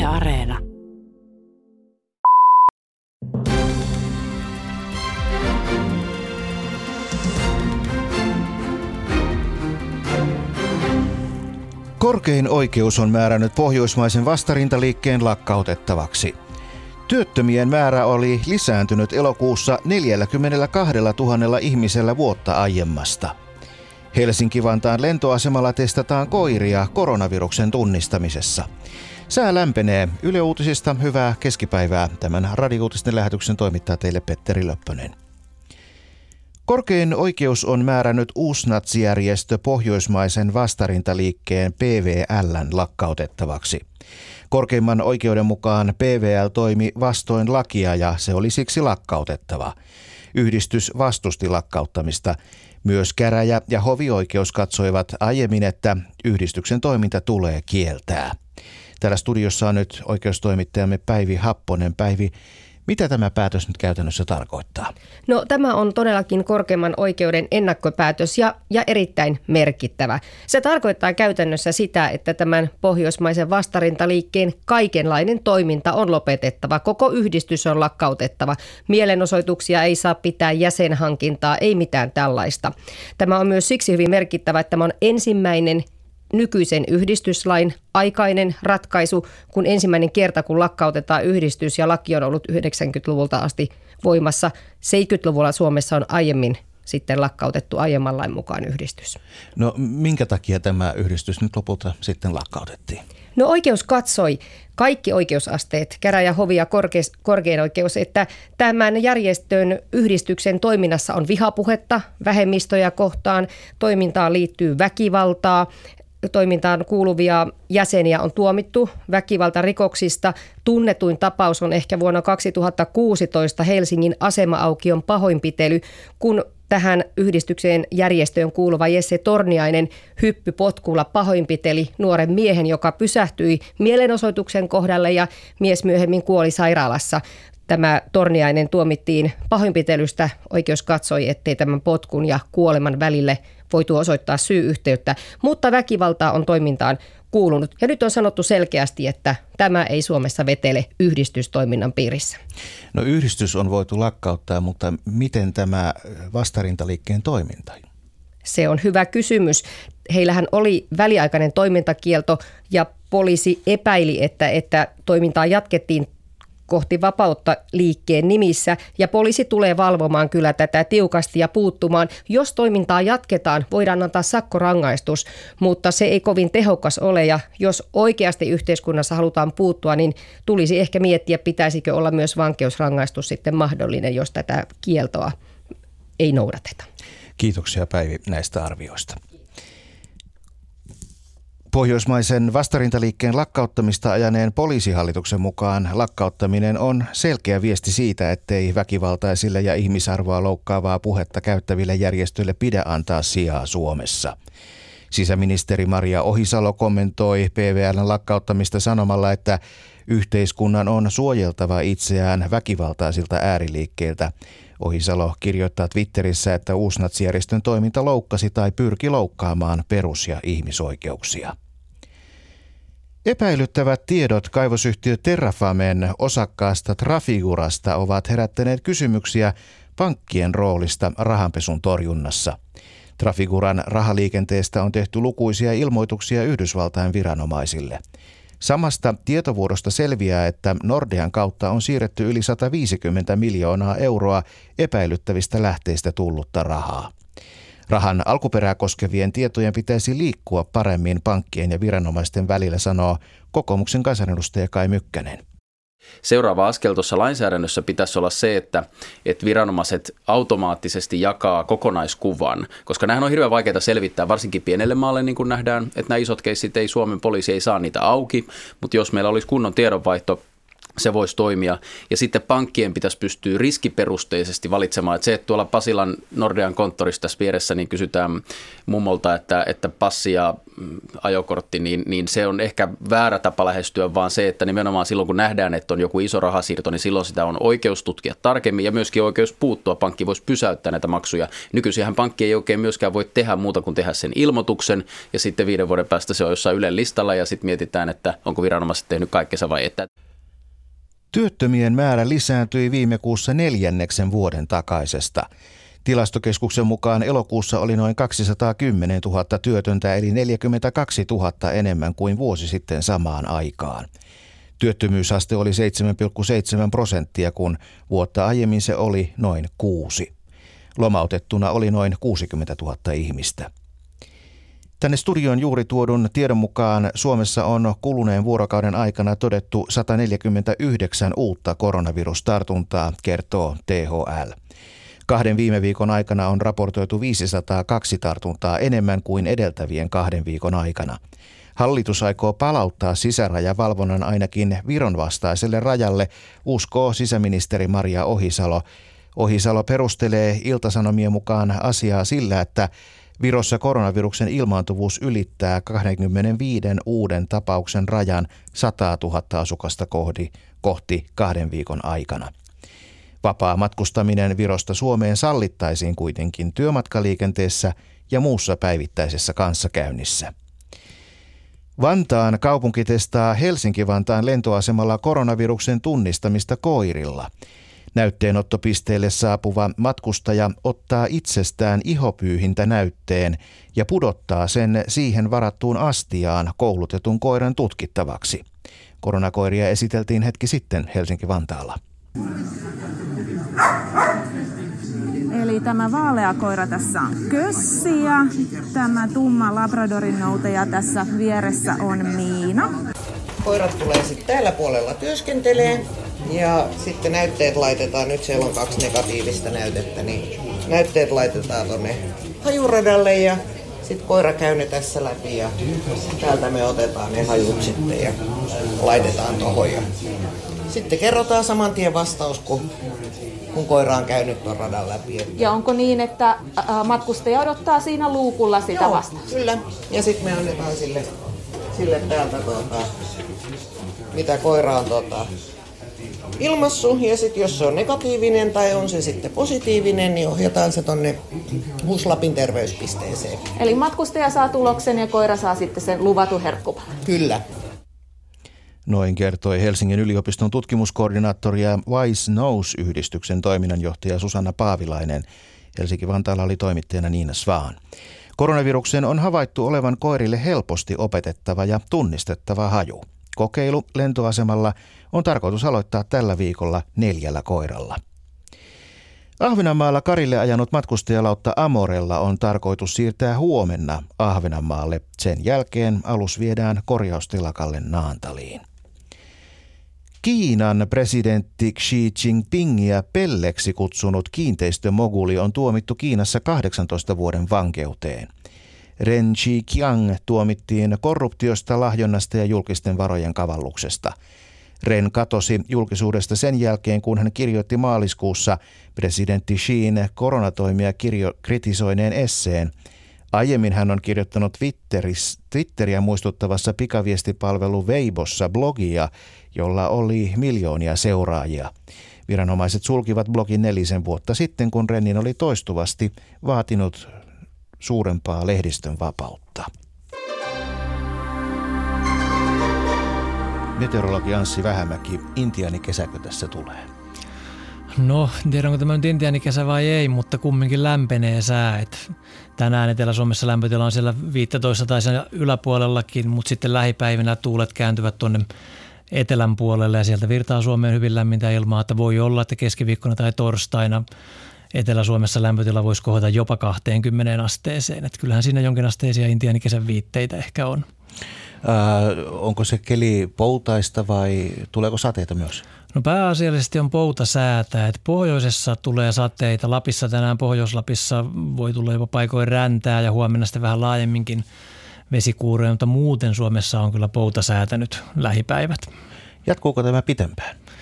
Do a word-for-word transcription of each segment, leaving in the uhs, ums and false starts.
Areena. Korkein oikeus on määrännyt pohjoismaisen vastarintaliikkeen lakkautettavaksi. Työttömien määrä oli lisääntynyt elokuussa neljäkymmentäkaksituhatta ihmisellä vuotta aiemmasta. Helsinki-Vantaan lentoasemalla testataan koiria koronaviruksen tunnistamisessa. Sää lämpenee. Yle Uutisista hyvää keskipäivää. Tämän Radio-uutisten lähetyksen toimittaa teille Petteri Löppönen. Korkein oikeus on määrännyt uusnatsijärjestö pohjoismaisen vastarintaliikkeen P V L:n lakkautettavaksi. Korkeimman oikeuden mukaan P V L toimi vastoin lakia ja se oli siksi lakkautettava. Yhdistys vastusti lakkauttamista. Myös käräjä- ja hovioikeus katsoivat aiemmin, että yhdistyksen toiminta tulee kieltää. Täällä studiossa on nyt oikeustoimittajamme Päivi Happonen. Päivi, mitä tämä päätös nyt käytännössä tarkoittaa? No tämä on todellakin korkeimman oikeuden ennakkopäätös ja, ja erittäin merkittävä. Se tarkoittaa käytännössä sitä, että tämän pohjoismaisen vastarintaliikkeen kaikenlainen toiminta on lopetettava. Koko yhdistys on lakkautettava. Mielenosoituksia ei saa pitää, jäsenhankintaa, ei mitään tällaista. Tämä on myös siksi hyvin merkittävä, että tämä on ensimmäinen nykyisen yhdistyslain aikainen ratkaisu, kun ensimmäinen kerta, kun lakkautetaan yhdistys ja laki on ollut yhdeksänkymmentäluvulta asti voimassa. seitsemänkymmentäluvulla Suomessa on aiemmin sitten lakkautettu aiemman lain mukaan yhdistys. No minkä takia tämä yhdistys nyt lopulta sitten lakkautettiin? No oikeus katsoi, kaikki oikeusasteet, käräjä, hovi ja korkeis, korkein oikeus, että tämän järjestön yhdistyksen toiminnassa on vihapuhetta vähemmistöjä kohtaan, toimintaan liittyy väkivaltaa, toimintaan kuuluvia jäseniä on tuomittu väkivaltarikoksista. Tunnetuin tapaus on ehkä vuonna kaksituhattakuusitoista Helsingin asema-aukion pahoinpitely, kun tähän yhdistykseen järjestöön kuuluva Jesse Torniainen hyppypotkulla pahoinpiteli nuoren miehen, joka pysähtyi mielenosoituksen kohdalle ja mies myöhemmin kuoli sairaalassa. Tämä Torniainen tuomittiin pahoinpitelystä. Oikeus katsoi, ettei tämän potkun ja kuoleman välille voitu osoittaa syy-yhteyttä, mutta väkivaltaa on toimintaan kuulunut. Ja nyt on sanottu selkeästi, että tämä ei Suomessa vetele yhdistystoiminnan piirissä. No yhdistys on voitu lakkauttaa, mutta miten tämä vastarintaliikkeen toiminta? Se on hyvä kysymys. Heillähän oli väliaikainen toimintakielto ja poliisi epäili, että, että toimintaa jatkettiin kohti vapautta liikkeen nimissä ja poliisi tulee valvomaan kyllä tätä tiukasti ja puuttumaan. Jos toimintaa jatketaan, voidaan antaa sakkorangaistus, mutta se ei kovin tehokas ole ja jos oikeasti yhteiskunnassa halutaan puuttua, niin tulisi ehkä miettiä, pitäisikö olla myös vankeusrangaistus sitten mahdollinen, jos tätä kieltoa ei noudateta. Kiitoksia Päivi näistä arvioista. Pohjoismaisen vastarintaliikkeen lakkauttamista ajaneen poliisihallituksen mukaan lakkauttaminen on selkeä viesti siitä, ettei väkivaltaisille ja ihmisarvoa loukkaavaa puhetta käyttäville järjestöille pidä antaa sijaa Suomessa. Sisäministeri Maria Ohisalo kommentoi P V L:n lakkauttamista sanomalla, että yhteiskunnan on suojeltava itseään väkivaltaisilta ääriliikkeiltä. Ohisalo kirjoittaa Twitterissä, että uusnatsijärjestön toiminta loukkasi tai pyrki loukkaamaan perus- ja ihmisoikeuksia. Epäilyttävät tiedot kaivosyhtiö Terrafamen osakkaasta Trafigurasta ovat herättäneet kysymyksiä pankkien roolista rahanpesun torjunnassa. Trafiguran rahaliikenteestä on tehty lukuisia ilmoituksia Yhdysvaltain viranomaisille. Samasta tietovuodosta selviää, että Nordean kautta on siirretty yli sata viisikymmentä miljoonaa euroa epäilyttävistä lähteistä tullutta rahaa. Rahan alkuperää koskevien tietojen pitäisi liikkua paremmin pankkien ja viranomaisten välillä, sanoo kokoomuksen kansanedustaja Kai Mykkänen. Seuraava askel tuossa lainsäädännössä pitäisi olla se, että, että viranomaiset automaattisesti jakaa kokonaiskuvan, koska nämähän on hirveän vaikeaa selvittää, varsinkin pienelle maalle, niin kuin nähdään, että nämä isot keissit ei Suomen poliisi ei saa niitä auki, mutta jos meillä olisi kunnon tiedonvaihto se voisi toimia. Ja sitten pankkien pitäisi pystyä riskiperusteisesti valitsemaan. Että se, että tuolla Pasilan Nordean konttorissa tässä vieressä niin kysytään mummolta, että, että passi ja ajokortti, niin, niin se on ehkä väärä tapa lähestyä, vaan se, että nimenomaan silloin kun nähdään, että on joku iso rahasiirto, niin silloin sitä on oikeus tutkia tarkemmin ja myöskin oikeus puuttua. Pankki voisi pysäyttää näitä maksuja. Nykyisinhän pankki ei oikein myöskään voi tehdä muuta kuin tehdä sen ilmoituksen ja sitten viiden vuoden päästä se on jossain Ylen listalla ja sitten mietitään, että onko viranomaiset tehnyt kaikkensa vai että. Työttömien määrä lisääntyi viime kuussa neljänneksen vuoden takaisesta. Tilastokeskuksen mukaan elokuussa oli noin kaksisataakymmentätuhatta työtöntä eli neljäkymmentäkaksituhatta enemmän kuin vuosi sitten samaan aikaan. Työttömyysaste oli seitsemän pilkku seitsemän prosenttia, kun vuotta aiemmin se oli noin kuusi. Lomautettuna oli noin kuusikymmentätuhatta ihmistä. Tänne studioon juuri tuodun tiedon mukaan Suomessa on kuluneen vuorokauden aikana todettu sata neljäkymmentäyhdeksän uutta koronavirustartuntaa, kertoo T H L. Kahden viime viikon aikana on raportoitu viisisataakaksi tartuntaa enemmän kuin edeltävien kahden viikon aikana. Hallitus aikoo palauttaa sisärajavalvonnan ainakin Viron vastaiselle rajalle, uskoo sisäministeri Maria Ohisalo. Ohisalo perustelee Ilta-Sanomien mukaan asiaa sillä, että Virossa koronaviruksen ilmaantuvuus ylittää kaksikymmentäviisi uuden tapauksen rajan sata tuhatta asukasta kohti, kohti kahden viikon aikana. Vapaa matkustaminen Virosta Suomeen sallittaisiin kuitenkin työmatkaliikenteessä ja muussa päivittäisessä kanssakäynnissä. Vantaan kaupunki testaa Helsinki-Vantaan lentoasemalla koronaviruksen tunnistamista koirilla. Näytteenottopisteelle saapuva matkustaja ottaa itsestään ihopyyhintä-näytteen ja pudottaa sen siihen varattuun astiaan koulutetun koiran tutkittavaksi. Koronakoiria esiteltiin hetki sitten Helsinki-Vantaalla. Eli tämä vaalea koira tässä on Kössi ja tämä tumma Labradorin noutaja tässä vieressä on Miina. Koirat tulee sitten täällä puolella työskentelee ja sitten näytteet laitetaan, nyt siellä on kaksi negatiivista näytettä, niin näytteet laitetaan tuonne hajuradalle ja sitten koira käy ne tässä läpi ja täältä me otetaan ne hajut sitten ja laitetaan tohon. Ja sitten kerrotaan saman tien vastaus, kun, kun koira on käynyt tuon radan läpi. Ja onko niin, että matkustaja odottaa siinä luukulla sitä Joo, vastausta? Kyllä, ja sitten me annetaan sille, sille täältä, tuota, mitä koira on tuota, ilmassu, ja sitten jos se on negatiivinen tai on se sitten positiivinen, niin ohjataan se tonne Huslapin terveyspisteeseen. Eli matkustaja saa tuloksen ja koira saa sitten sen luvatun herkkupalan. Kyllä. Noin kertoi Helsingin yliopiston tutkimuskoordinaattori ja Wise Knows-yhdistyksen toiminnanjohtaja Susanna Paavilainen. Helsinki-Vantaalla oli toimittajana Niina Svaan. Koronaviruksen on havaittu olevan koirille helposti opetettava ja tunnistettava haju. Kokeilu lentoasemalla on tarkoitus aloittaa tällä viikolla neljällä koiralla. Ahvenanmaalla Karille ajanut matkustajalautta Amorella on tarkoitus siirtää huomenna Ahvenanmaalle. Sen jälkeen alus viedään korjaustelakalle Naantaliin. Kiinan presidentti Xi Jinpingiä pelleksi kutsunut kiinteistömoguli on tuomittu Kiinassa kahdeksantoista vuoden vankeuteen. Ren Zhiqiang tuomittiin korruptiosta, lahjonnasta ja julkisten varojen kavalluksesta. Ren katosi julkisuudesta sen jälkeen, kun hän kirjoitti maaliskuussa presidentti Xin koronatoimia kirjo- kritisoineen esseen. Aiemmin hän on kirjoittanut Twitteriä muistuttavassa pikaviestipalvelu Weibossa blogia, jolla oli miljoonia seuraajia. Viranomaiset sulkivat blogin nelisen vuotta sitten, kun Renin oli toistuvasti vaatinut suurempaa lehdistön vapautta. Meteorologi Anssi Vähämäki, intiaanikesääkö tässä tulee? No, en tiedä onko tämä nyt intiaanikesä vai ei, mutta kumminkin lämpenee sää. Et tänään Etelä-Suomessa lämpötila on siellä viisitoista tai sen yläpuolellakin, mutta sitten lähipäivinä tuulet kääntyvät tuonne etelän puolelle ja sieltä virtaa Suomeen hyvin lämmintä ilmaa, että voi olla, että keskiviikkona tai torstaina Etelä-Suomessa lämpötila voisi kohota jopa kaksikymmentä asteeseen. Et kyllähän siinä jonkinasteisia intiaanikesän viitteitä ehkä on. Äh, onko se keli poutaista vai tuleeko sateita myös? No pääasiallisesti on poutasäätä, että pohjoisessa tulee sateita. Lapissa tänään Pohjois-Lapissa voi tulla jopa paikoin räntää ja huomenna sitten vähän laajemminkin vesikuuroja, mutta muuten Suomessa on kyllä poutasäätä nyt lähipäivät. Jatkuuko tämä pitempään?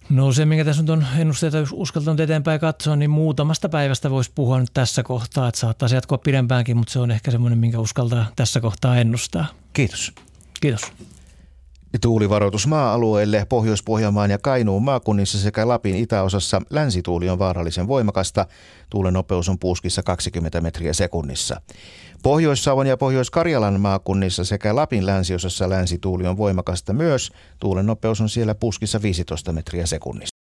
No se, minkä tässä nyt on ennusteita uskaltanut eteenpäin katsoa, niin muutamasta päivästä voisi puhua nyt tässä kohtaa, että saattaa jatkoa pidempäänkin, mutta se on ehkä semmoinen, minkä uskaltaa tässä kohtaa ennustaa. Kiitos. Kiitos. Tuulivaroitus maa-alueelle Pohjois-Pohjanmaan ja Kainuun maakunnissa sekä Lapin itäosassa länsituuli on vaarallisen voimakasta. Tuulen nopeus on puuskissa kaksikymmentä metriä sekunnissa. Pohjois-Savon ja Pohjois-Karjalan maakunnissa sekä Lapin länsiosassa länsituuli on voimakasta myös. Tuulen nopeus on siellä puuskissa viisitoista metriä sekunnissa.